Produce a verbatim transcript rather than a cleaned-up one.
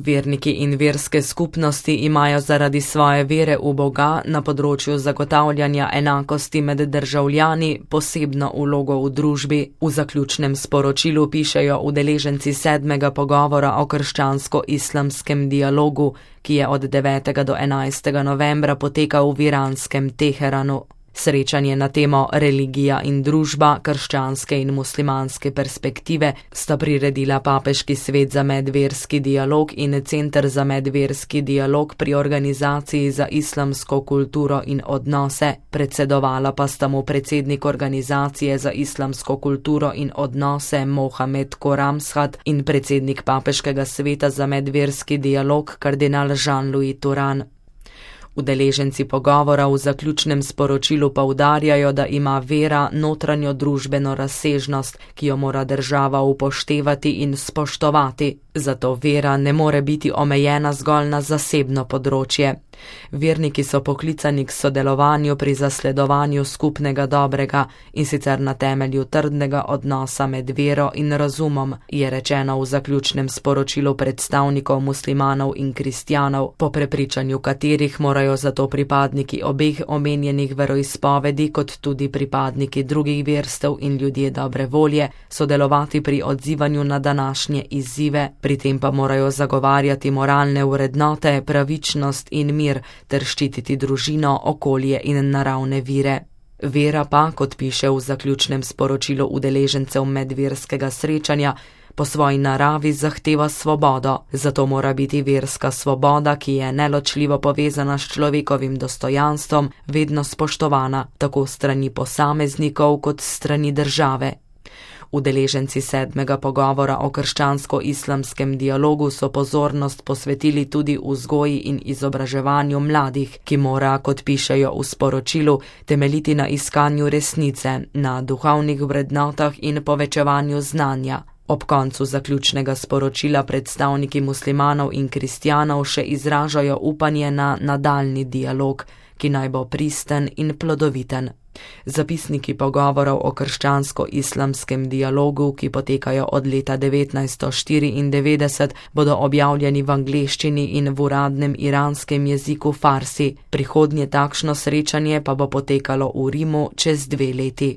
Verniki in verske skupnosti imajo zaradi svoje vere v Boga na področju zagotavljanja enakosti med državljani posebno vlogo v družbi. V zaključnem sporočilu pišejo udeleženci sedmega pogovora o krščansko-islamskem dialogu, ki je od devetega do enajstega novembra potekal v iranskem Teheranu. Srečanje na temo Religija in družba, krščanske in muslimanske perspektive sta priredila Papeški svet za medverski dialog in Center za medverski dialog pri Organizaciji za islamsko kulturo in odnose, predsedovala pa sta mu predsednik Organizacije za islamsko kulturo in odnose Mohamed Koramshat in predsednik Papeškega sveta za medverski dialog kardinal Jean-Louis Turan. Udeleženci pogovora v zaključnem sporočilu poudarjajo, da ima vera notranjo družbeno razsežnost, ki jo mora država upoštevati in spoštovati. Zato vera ne more biti omejena zgolj na zasebno področje. Verniki so poklicani k sodelovanju pri zasledovanju skupnega dobrega in sicer na temelju trdnega odnosa med vero in razumom, je rečeno v zaključnem sporočilu predstavnikov muslimanov in kristjanov, po prepričanju katerih morajo zato pripadniki obeh omenjenih veroizpovedi kot tudi pripadniki drugih verstev in ljudje dobre volje sodelovati pri odzivanju na današnje izzive, pri tem pa morajo zagovarjati moralne vrednote, pravičnost in mir ter ščititi družino, okolje in naravne vire. Vera pa, kot piše v zaključnem sporočilu udeležencev medverskega srečanja, po svoji naravi zahteva svobodo, zato mora biti verska svoboda, ki je neločljivo povezana s človekovim dostojanstvom, vedno spoštovana, tako strani posameznikov kot strani države. Udeleženci sedmega pogovora o krščansko-islamskem dialogu so pozornost posvetili tudi vzgoji in izobraževanju mladih, ki mora, kot pišejo v sporočilu, temeljiti na iskanju resnice, na duhovnih vrednotah in povečevanju znanja. Ob koncu zaključnega sporočila predstavniki muslimanov in kristjanov še izražajo upanje na nadaljnji dialog, ki naj bo pristen in plodoviten. Zapisniki pogovorov o krščansko-islamskem dialogu, ki potekajo od leta devetnajststo štiriindevetdeset, bodo objavljeni v angleščini in v uradnem iranskem jeziku farsi. Prihodnje takšno srečanje pa bo potekalo v Rimu čez dve leti.